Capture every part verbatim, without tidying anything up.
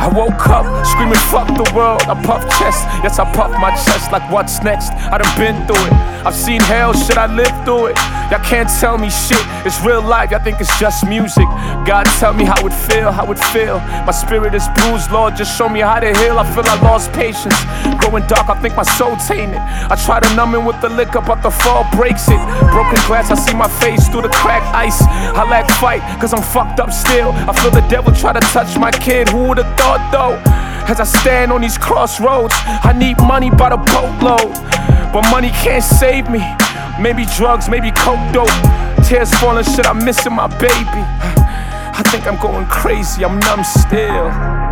I woke up screaming fuck the world. I puff chest, yes I puff my chest like what's next. I done been through it, I've seen hell, shit I lived through it. Y'all can't tell me shit, it's real life, y'all think it's just music. God tell me how it feel, how it feel. My spirit is bruised, Lord just show me how to heal. I feel I lost patience, going dark, I think my soul tainted. I try to numb it with the liquor but the fall breaks it. Broken glass, I see my face through the cracked ice. I lack fight, cause I'm fucked up still. I feel the devil try to touch my kid, who would've thought though? As I stand on these crossroads, I need money by the boatload, but money can't save me. Maybe drugs, maybe coke dope. Tears falling, shit, I'm missing my baby. I think I'm going crazy, I'm numb still.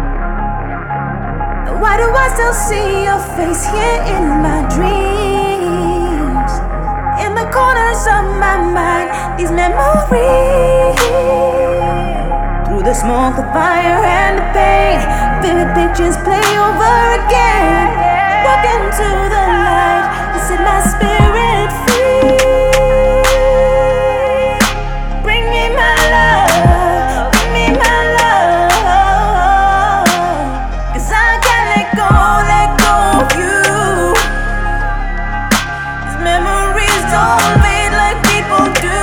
Why do I still see your face here in my dreams? In the corners of my mind, these memories. Through the smoke, the fire, and the pain, vivid pictures play over again. Walk into the light and set my spirit free. Bring me my love, bring me my love, cause I can't let go, let go of you. These memories don't fade like people do.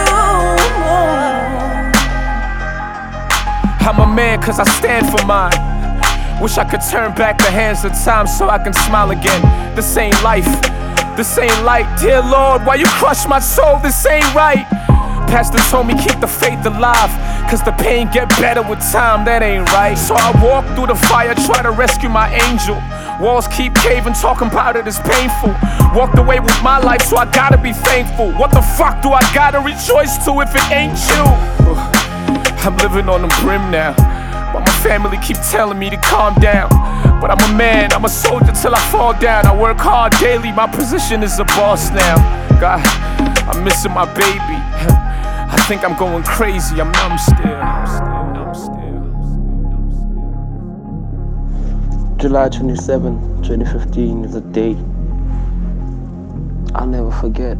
I'm a man cause I stand for mine. Wish I could turn back the hands of time so I can smile again. This ain't life, this ain't light. Dear Lord, why you crush my soul? This ain't right. Pastor told me keep the faith alive, cause the pain get better with time, that ain't right. So I walk through the fire, try to rescue my angel. Walls keep caving, talking about it is painful. Walked away with my life, so I gotta be thankful. What the fuck do I gotta rejoice to if it ain't you? I'm living on the brim now, but my family keep telling me to calm down. But I'm a man, I'm a soldier till I fall down. I work hard daily, my position is a boss now. God, I'm missing my baby. I think I'm going crazy, I'm numb still. I'm still, I'm still. July twenty-seventh, twenty fifteen is a date I'll never forget.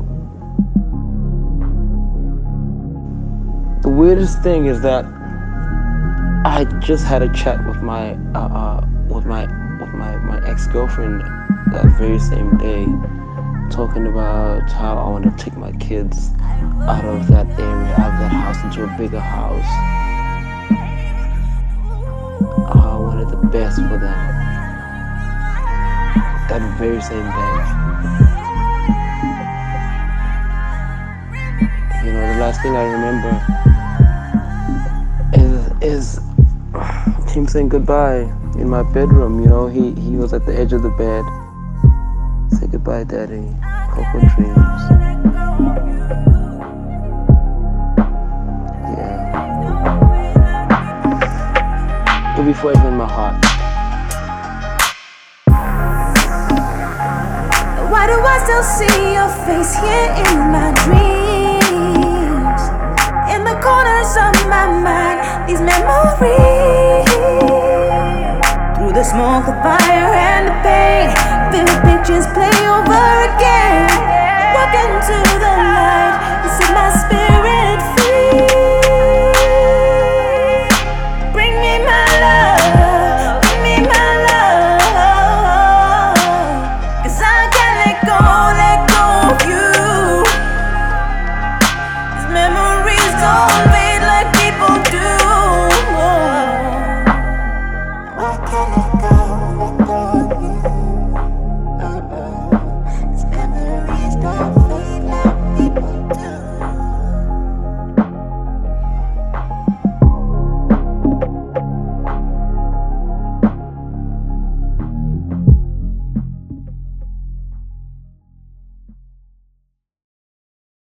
The weirdest thing is that I just had a chat with my uh, uh, with my with my, my ex-girlfriend that very same day, talking about how I want to take my kids out of that area, out of that house, into a bigger house. How I wanted the best for them. That very same day. You know, the last thing I remember is is him saying goodbye in my bedroom. You know, he, he was at the edge of the bed. Say goodbye, Daddy. Cocoa dreams. Yeah. It'll be forever in my heart. Why do I still see your face here in my dreams? In the corners of my mind, these memories. Through the smoke, the fire, and the pain, vivid pictures play over again. Walk into the light and set my spirit free. Bring me my love, bring me my love, cause I can't let go, let go of you. These memories don't fade like people do. I can't let go, let go of you.